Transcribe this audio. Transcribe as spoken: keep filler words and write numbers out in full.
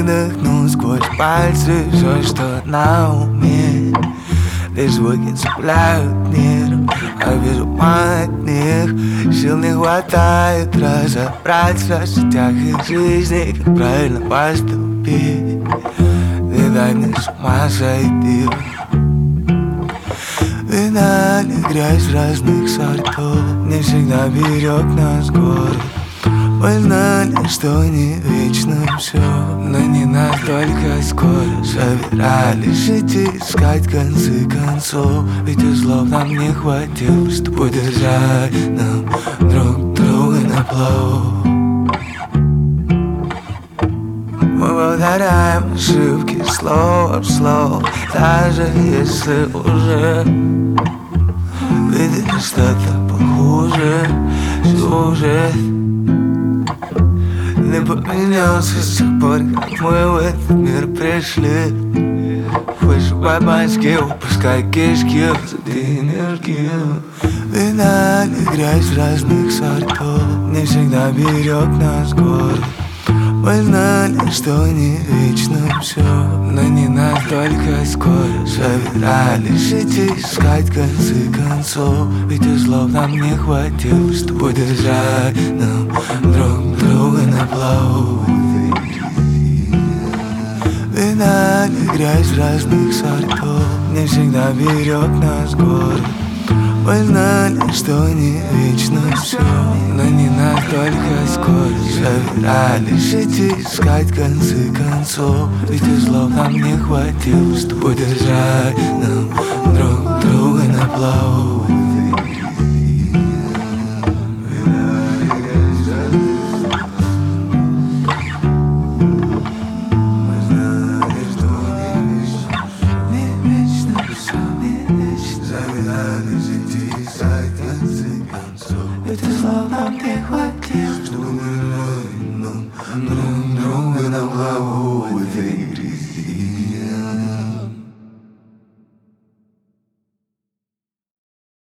выдохну сквозь пальцы все, что на уме. Лишь звуки цепляют нерв, а без ума от них сил не хватает разобраться в сетях их жизни, как правильно поступить. Не дай мне с ума сойти. Вина не грязь разных сортов не всегда берег нас город. Мы знали, что не вечно все, но не настолько скоро собирались идти искать концы концов. Ведь узлов нам не хватило, чтобы держать нам друг друга на плаву. Мы повторяем ошибки слово в слово, даже если уже видели что-то похуже. Сюжет не поменялся с тех пор, как мы в этот мир пришли. Вышибай башки, упускай кишки, зади энергию. Вина не грязь разных сортов не всегда берег нас город. Мы знали, что не вечно все, но не настолько скоро собирались идти искать концы концов. Ведь узлов нам не хватило, чтобы держать нам друг друга на плаву. Вина не грязь разных сортов не всегда берег нас город. Мы знали, что не вечно все, но не настолько скоро собирались идти искать концы концов. Ведь узлов нам не хватило, чтобы держать нам друг друга на плаву.